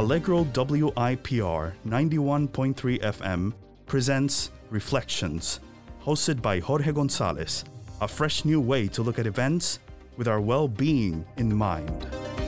Allegro WIPR 91.3 FM presents Reflections, hosted by Jorge Gonzalez, a fresh new way to look at events with our well-being in mind.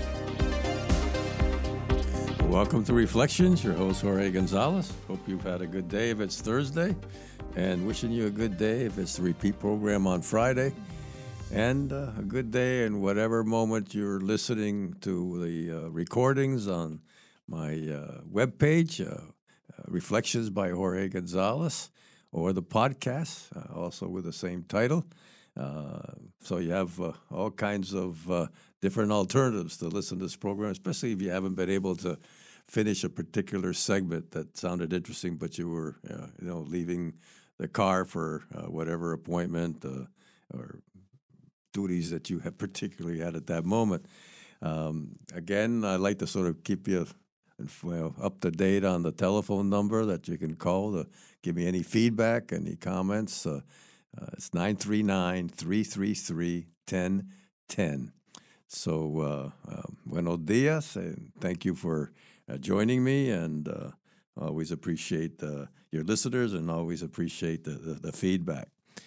Welcome to Reflections. Your host, Jorge Gonzalez. Hope you've had a good day if it's Thursday, and wishing you a good day if it's the repeat program on Friday, and a good day in whatever moment you're listening to the recordings on my webpage, Reflections by Jorge Gonzalez, or the podcast, also with the same title. So you have all kinds of different alternatives to listen to this program, especially if you haven't been able to finish a particular segment that sounded interesting, but you were, leaving the car for whatever appointment or duties that you had particularly had at that moment. Again, I'd like to sort of keep you up to date on the telephone number that you can call to give me any feedback, any comments. It's 939-333-1010. So, buenos dias, and thank you for joining me, and always appreciate your listeners and always appreciate the feedback.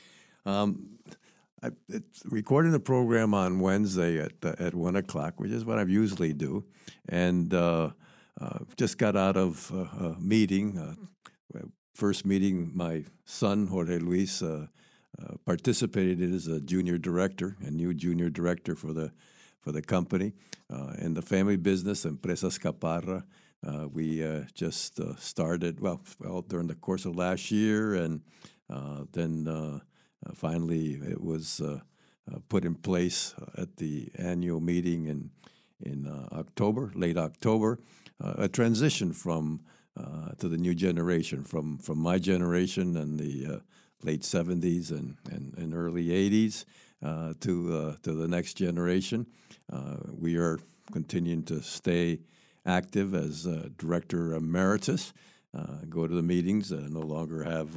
It's recording the program on Wednesday at 1 o'clock, which is what I usually do, and just got out of a meeting, first meeting my son, Jorge Luis, participated as a junior director, a new junior director for the company, in the family business, Empresas Caparra. We just started, during the course of last year, and then finally it was put in place at the annual meeting in October, late October, a transition from to the new generation, from my generation and the late 70s and early 80s to the next generation. We are continuing to stay active as Director Emeritus, go to the meetings, no longer have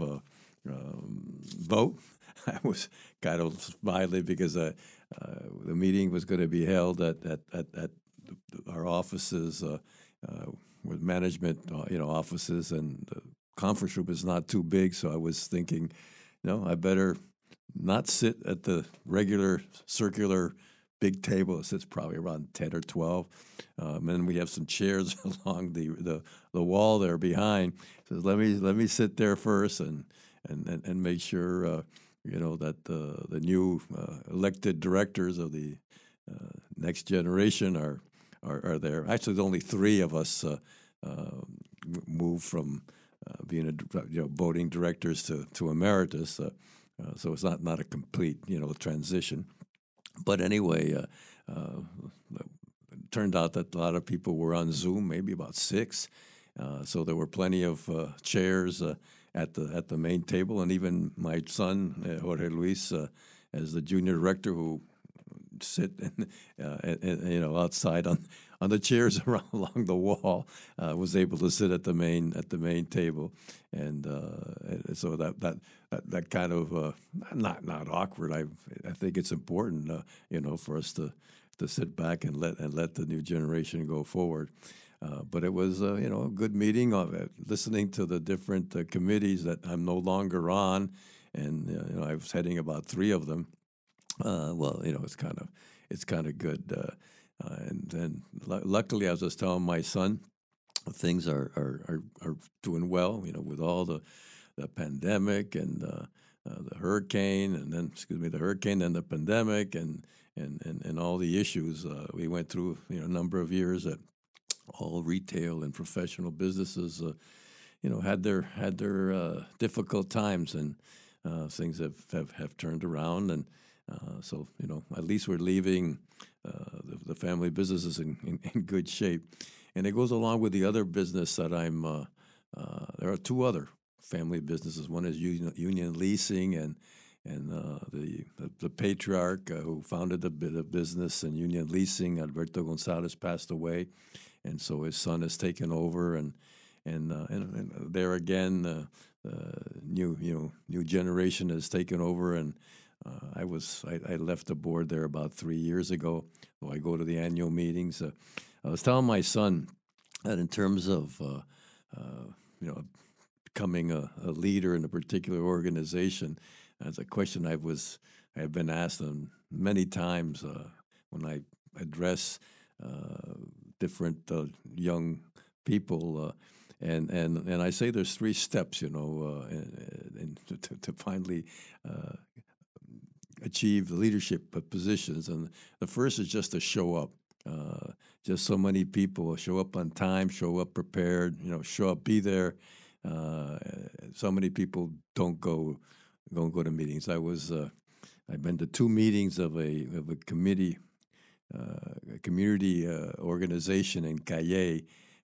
vote. I was kind of smiling because the meeting was going to be held at our offices with management, offices, and the conference room is not too big, so I was thinking, I better not sit at the regular circular big table. It sits probably around 10 or 12. And then we have some chairs along the wall there behind. So let me sit there first and make sure that the new elected directors of the next generation are there. Actually, there's only three of us moved from being voting directors to emeritus. So it's not a complete transition. But anyway, it turned out that a lot of people were on Zoom, maybe about 6. So there were plenty of chairs at the main table, and even my son Jorge Luis, as the junior director, who sit outside on the chairs along the wall, was able to sit at the main table, and so that kind of not awkward. I think it's important, for us to sit back and let the new generation go forward. But it was a good meeting of listening to the different committees that I'm no longer on, and I was heading about 3 of them. It's kind of good, and then luckily, I was just telling my son, things are doing well. With all the pandemic and the hurricane, and then the hurricane and the pandemic and all the issues we went through. A number of years that all retail and professional businesses, had their difficult times, and things have turned around, and so at least we're leaving the family businesses in good shape, and it goes along with the other business that I'm. There are 2 other family businesses. One is Union Leasing, and the patriarch who founded the business and Union Leasing, Alberto Gonzalez, passed away, and so his son has taken over, and there again, new generation has taken over, and I left the board there about 3 years ago. So I go to the annual meetings. I was telling my son And in terms of you know, becoming a leader in a particular organization, that's a question I have been asked many times when I address different young people. And I say there's three steps, you know, to finally achieve leadership positions. And the first is just to show up. Just so many people show up on time, show up prepared, you know, show up, be there. So many people don't go to meetings. I've been to two meetings of a committee, a community organization in Calle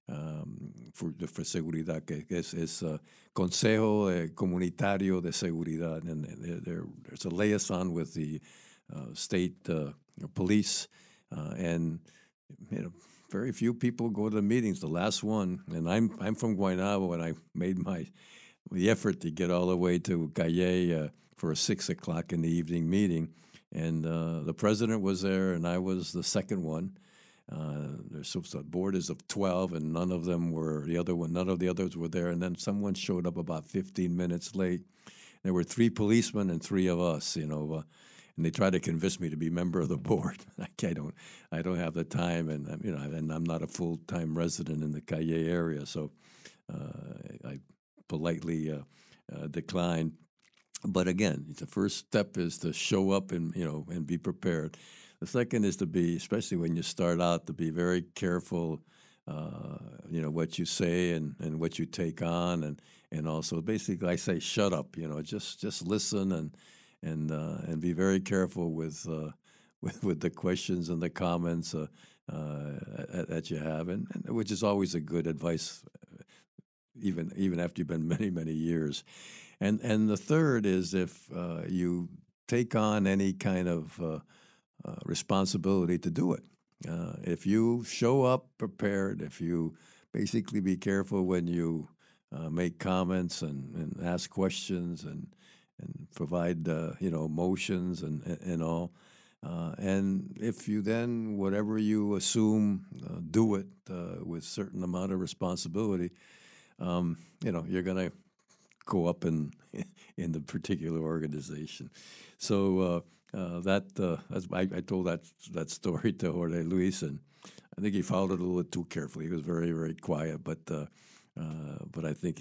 for seguridad, que es Consejo Comunitario de Seguridad, and there's a liaison with the state police, and you know, very few people go to the meetings. The last one, and I'm from Guaynabo, and I made the effort to get all the way to Calle for a 6 o'clock in the evening meeting, and the president was there, and I was the second one. There's a board is of 12, and none of the others were there. And then someone showed up about 15 minutes late. There were three policemen and three of us, you know, and they tried to convince me to be member of the board. I don't have the time, and you know, and I'm not a full-time resident in the Calle area, so I politely declined. But again, the first step is to show up and be prepared. The second is to be, especially when you start out, to be very careful, what you say and what you take on, and also basically I say shut up, just listen and be very careful with the questions and the comments that you have, and which is always a good advice, even after you've been many years. And the third is if you take on any kind of responsibility to do it. If you show up prepared, if you basically be careful when you make comments and ask questions and provide motions and all, and if you then whatever you assume do it with certain amount of responsibility, you're going to go up in the particular organization. So I told that story to Jorge Luis, and I think he followed it a little bit too carefully. He was very, very quiet, but I think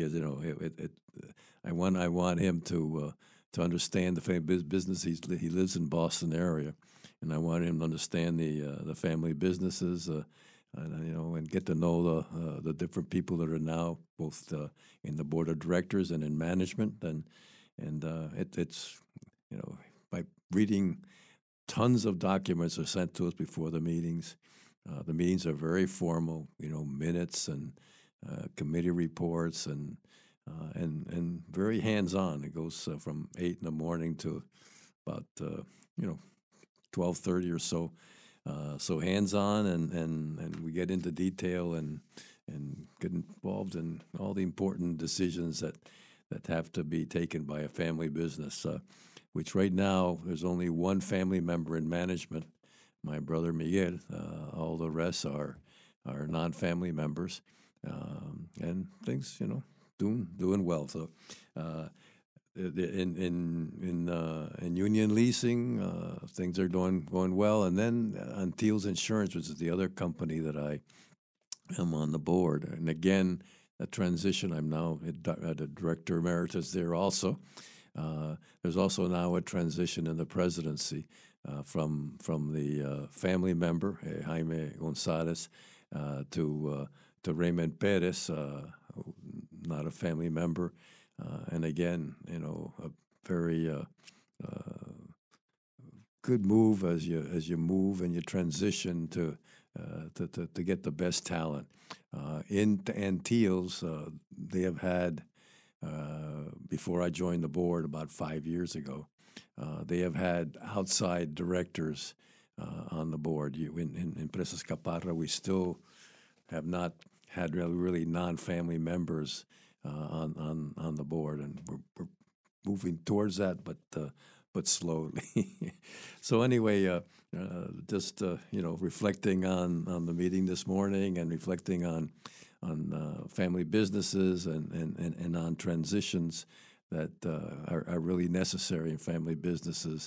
I want him to understand the family business. He lives in Boston area, and I want him to understand the family businesses. And get to know the different people that are now both in the board of directors and in management, and it's by reading tons of documents are sent to us before the meetings. The meetings are very formal, minutes and committee reports and very hands-on. It goes from 8 in the morning to about 12:30 or so. So hands-on, and we get into detail and get involved in all the important decisions that have to be taken by a family business, which right now there's only one family member in management, my brother Miguel. All the rest are non-family members, and things doing well. So. In Union Leasing, things are going well, and then on Teals Insurance, which is the other company that I am on the board, and again, a transition. I'm now the director emeritus there. Also, there's also now a transition in the presidency from the family member Jaime Gonzalez to Raymond Perez, not a family member. And again, a very good move as you move and you transition to get the best talent. In Teals, they have had before I joined the board about 5 years ago. They have had outside directors on the board. In Empresas Caparra, we still have not had really non-family members on the board, and we're moving towards that, but slowly. So anyway, just reflecting on the meeting this morning and reflecting on family businesses and on transitions that are really necessary in family businesses.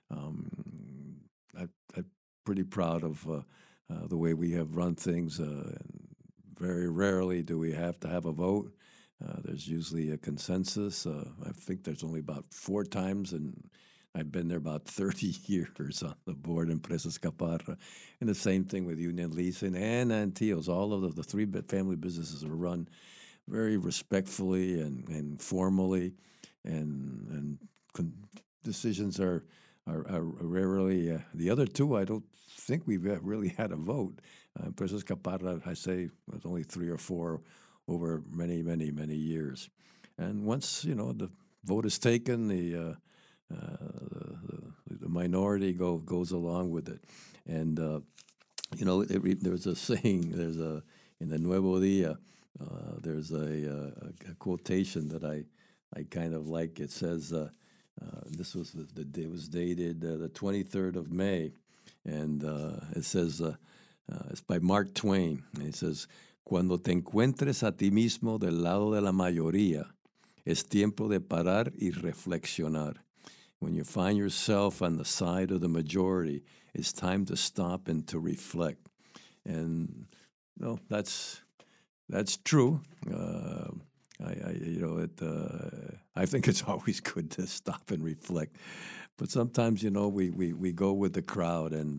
I'm pretty proud of the way we have run things. Very rarely do we have to have a vote. There's usually a consensus. I think there's only about 4 times, and I've been there about 30 years on the board in Empresas Caparra. And the same thing with Union Leasing and Antillos. All of the 3 family businesses are run very respectfully and formally, and decisions are rarely. The other 2, I don't think we've really had a vote. Empresas Caparra, I say, was only 3 or 4 over many, many, many years. And once the vote is taken, the minority goes along with it. And there's a saying. In the Nuevo Dia, there's a quotation that I kind of like. It says, this was it was dated the 23rd of May, and it says, it's by Mark Twain, and it says, "Cuando te encuentres a ti mismo del lado de la mayoría, es tiempo de parar y reflexionar." When you find yourself on the side of the majority, it's time to stop and to reflect. And that's true. I think it's always good to stop and reflect, but sometimes we go with the crowd, and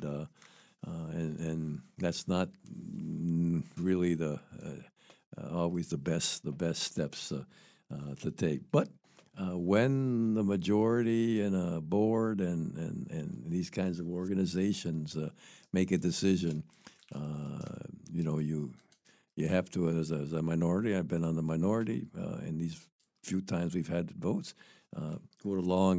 that's not really the always the best steps to take. But when the majority in a board and these kinds of organizations make a decision, you have to, as a minority. I've been on the minority in these few times we've had votes. Go along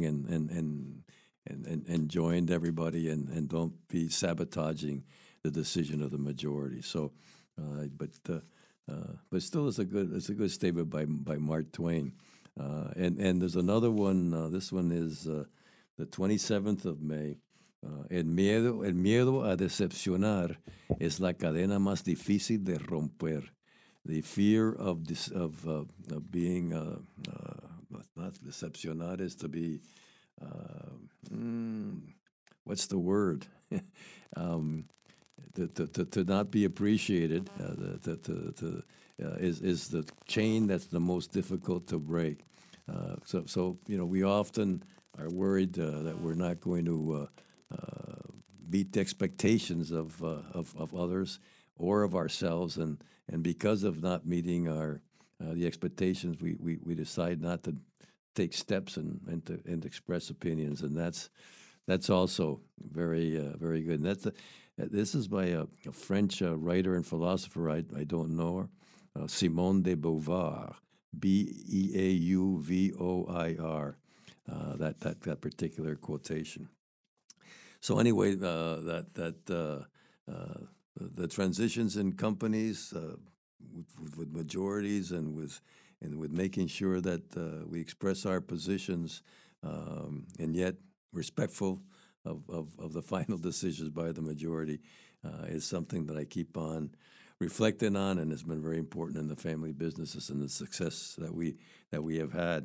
and joined everybody, and don't be sabotaging the decision of the majority. So, but still, it's a good statement by Mark Twain. And there's another one. This one is the 27th of May. El miedo a decepcionar es la cadena más difícil de romper. The fear of being not decepcionar is to be what's the word? To not be appreciated. Is the chain that's the most difficult to break. So we often are worried that we're not going to meet the expectations of others or of ourselves, and because of not meeting the expectations, we decide not to take steps and to express opinions, and that's also very good. And this is by a French writer and philosopher. I don't know her. Simone de Beauvoir, Beauvoir. That particular quotation. So anyway, the transitions in companies with majorities and with making sure that we express our positions, and yet respectful of the final decisions by the majority, is something that I keep on reflecting on, and it's been very important in the family businesses and the success that we have had.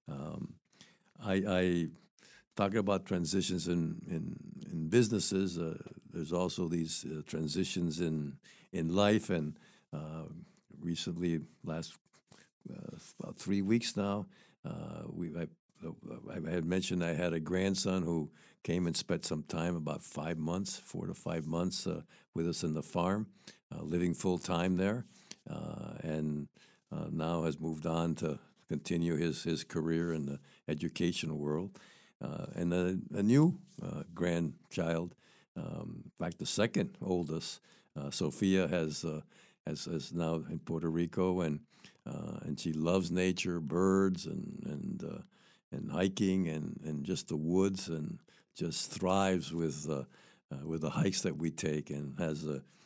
I talking about transitions in businesses. There's also these transitions in life, and recently, last about 3 weeks now, I had mentioned I had a grandson who came and spent some time, about 4 to 5 months, with us in the farm, living full time there, and now has moved on to continue his career in the educational world. And a new grandchild, in fact, the second oldest, Sophia, has now in Puerto Rico, and she loves nature, birds, and hiking, and just the woods, and just thrives with the hikes that we take, and has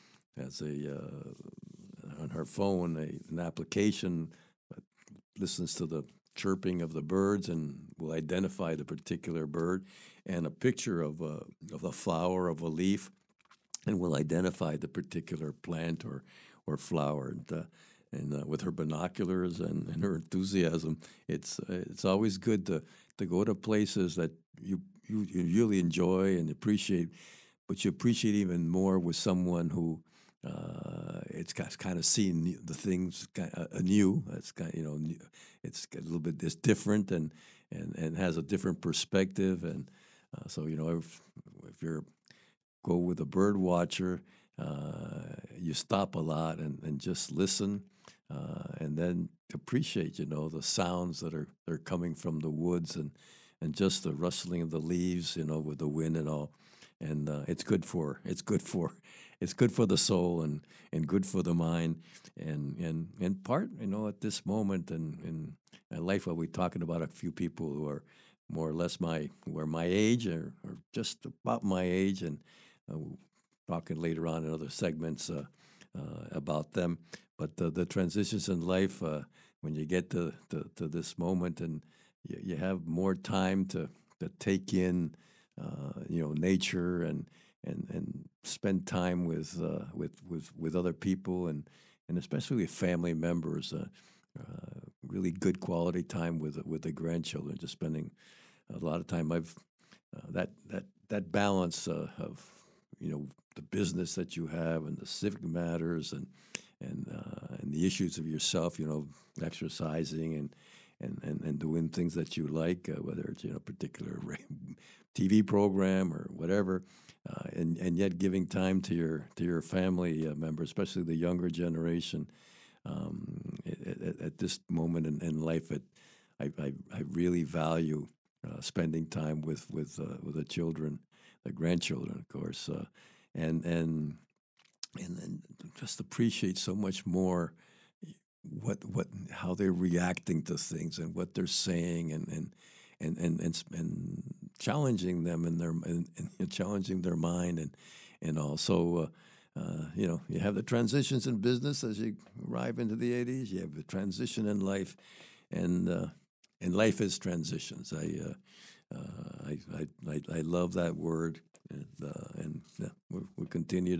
on her phone an application that listens to the chirping of the birds and will identify the particular bird, and a picture of a flower, of a leaf, and will identify the particular plant or flower. and with her binoculars and her enthusiasm. It's always good to go to places that you really enjoy and appreciate, but you appreciate even more with someone who it's kind of seeing the things anew. It's it's a little bit it's different and has a different perspective. And so if you're go with a bird watcher, you stop a lot and just listen, and then appreciate the sounds that are coming from the woods and just the rustling of the leaves, with the wind and all. And it's good for the soul and good for the mind and part at this moment in my life, while we're talking about a few people who are more or less my age or just about my age, and we'll talking later on in other segments about them. But the transitions in life, when you get to this moment and you have more time to take in nature and spend time with other people and especially with family members, really good quality time with the grandchildren. Just spending a lot of time. I've that balance of the business that you have and the civic matters and the issues of yourself, exercising and doing things that you like, whether it's a particular TV program or whatever, and yet giving time to your family members, especially the younger generation. At this moment in life, I really value spending time with the children, the grandchildren, of course, and just appreciate so much more how they're reacting to things and what they're saying and challenging them and challenging their mind and also you have the transitions in business as you arrive into the 80s. You have the transition in life, and life is transitions. I love that word, and we continue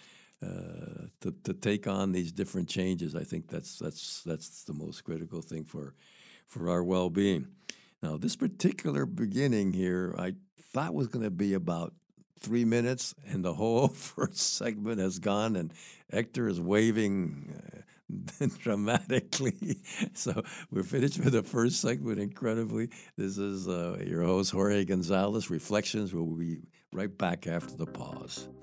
to take on these different changes. I think that's the most critical thing for our well-being. Now, this particular beginning here, I thought was going to be about 3 minutes, and the whole first segment has gone, and Hector is waving dramatically. So we're finished with the first segment incredibly. This is your host, Jorge Gonzalez, Reflections. We'll be right back after the pause.